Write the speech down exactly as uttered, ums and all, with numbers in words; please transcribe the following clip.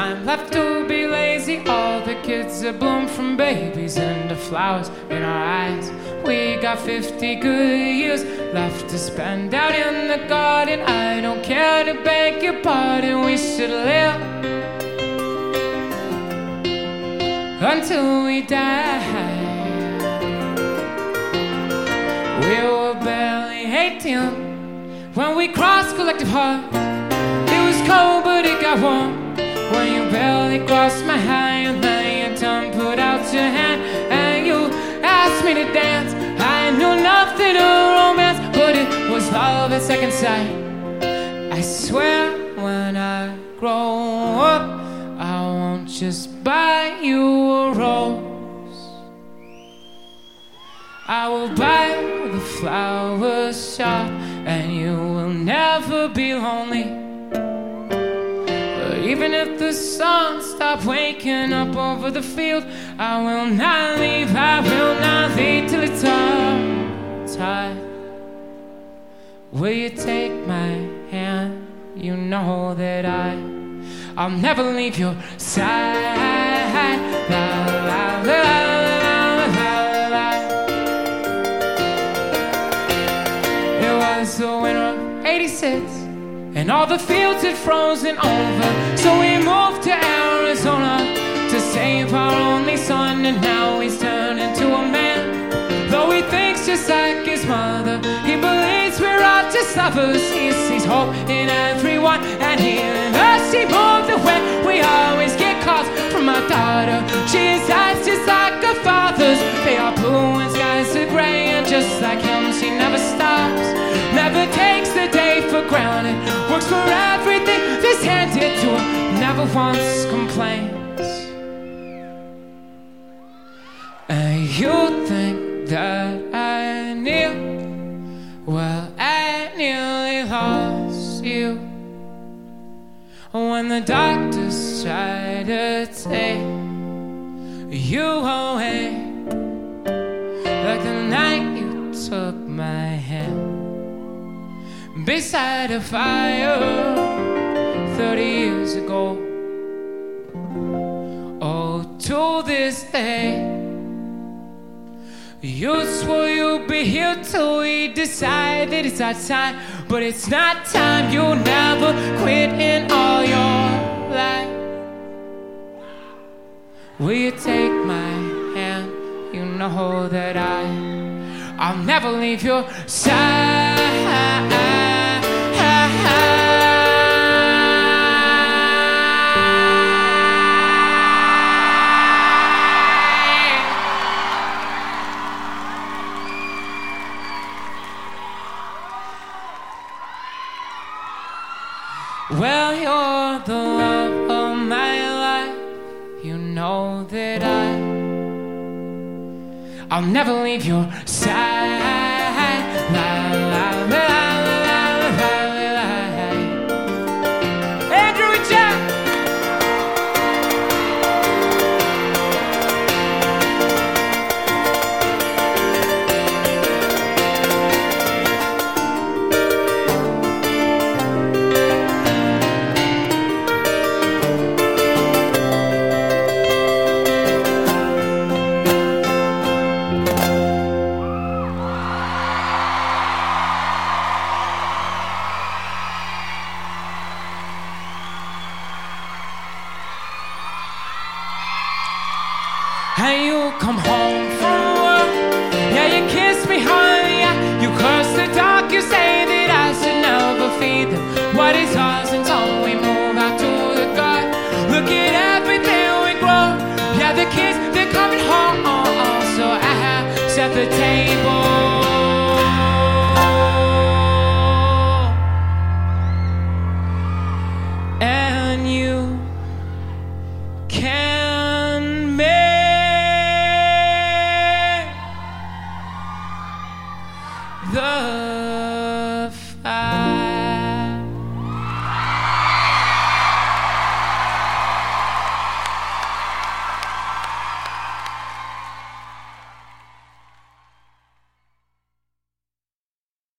time left to be lazy. All the kids that bloom from babies into flowers in our eyes. We got fifty good years left to spend out in the garden. I don't care to beg your pardon. We should live until we die. We were barely eighteen when we crossed collective heart. It was cold but it got warm when you barely crossed my hand. Then your tongue put out your hand and you asked me to dance. I knew nothing of romance, but it was love at second sight. I swear when I grow up, I won't just buy you a rose. I will buy the flower shop and you will never be lonely. But even if the sun stops waking up over the field, I will not leave, I will not leave till it's all time. Will you take my hand? You know that I I'll never leave your side. La, la, la, la, la, la. It was the winter of eighty-six, and all the fields had frozen over. So we moved to Arizona to save our only son, and now he's turned into a man. Though he thinks just like his mother, he believes we're all just lovers. He sees hope in everyone, and he and us, he moved away. We always get calls from my daughter. She's eyes just like her father's. They are blue and skies are gray, and just like him, she never stops. Never takes the day for granted. Works for everything that's handed to her. Never once complains. And you think that I knew? Well, I nearly lost you when the doctors tried to take you away. Like the night you took my hand beside a fire thirty years ago. Oh, to this day you swore you'd be here till we decide that it's our time. But it's not time, you never quit in all your life. Will you take my hand? You know that I I'll never leave your side. Well, you're the love of my life. You know that I I'll never leave your side. La, la, la, la, la, la, la. Andrew and Jack. And you come home from work, yeah, you kiss me hard, yeah. You curse the dog, you say that I should never feed them what is ours until we move out to the garden. Look at everything we grow, yeah, the kids, they're coming home. So I have set the table.